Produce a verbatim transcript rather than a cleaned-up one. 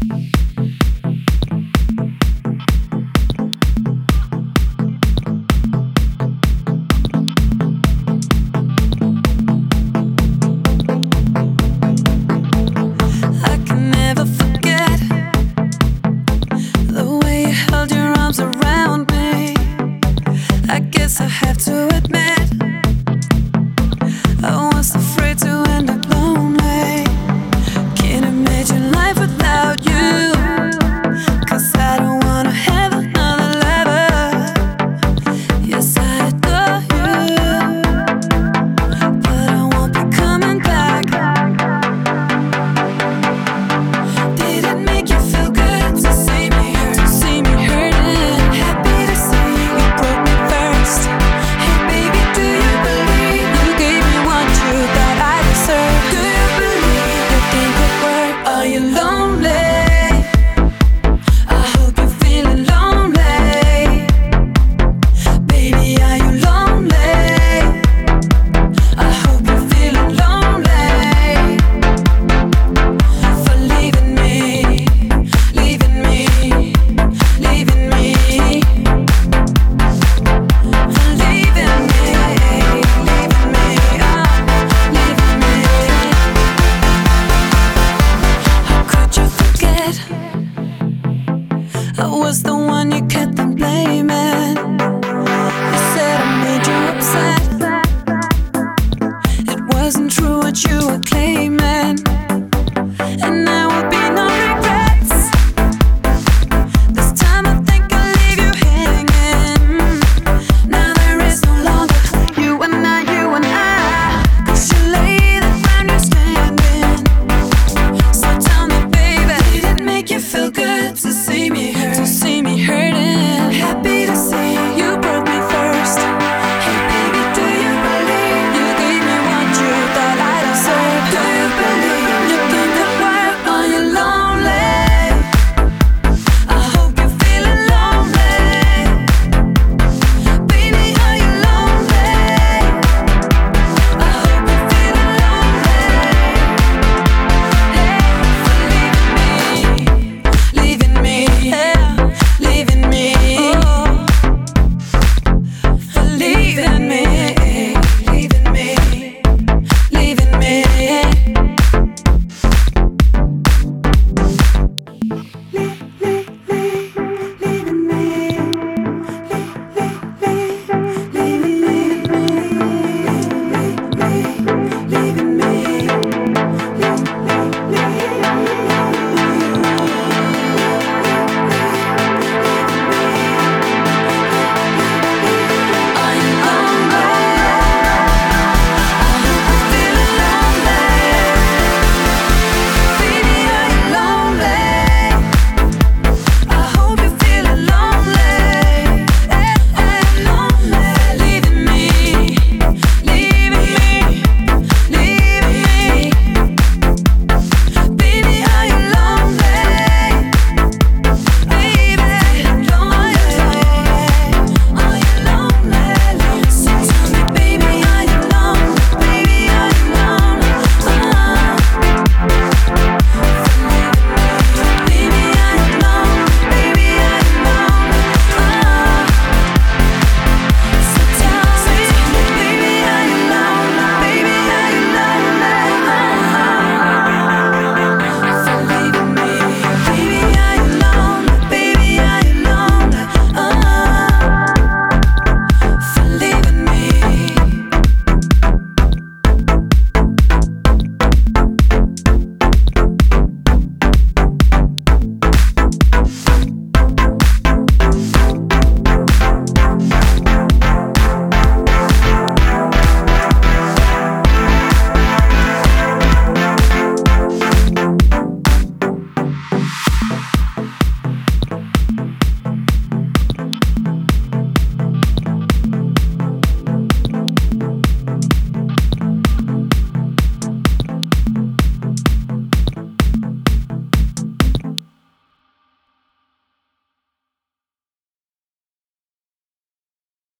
I have to admit, I was afraid to end up lonely. Can't imagine life without you, 'cause I don't wanna have another lover. Yes, I adore you, but I won't be coming back. Did it make you feel good to see me hurt, to see me hurting? Happy to see you broke me first. Hey baby, do you believe you gave me what you thought I deserved? Do you believe that they could work? Are you lonely? I hope you're feeling lonely. Baby, are you lonely? I hope you're feeling lonely. For leaving me, leaving me, leaving me. For leaving me, leaving me, oh, leaving me. How could you forget? I was the one you kept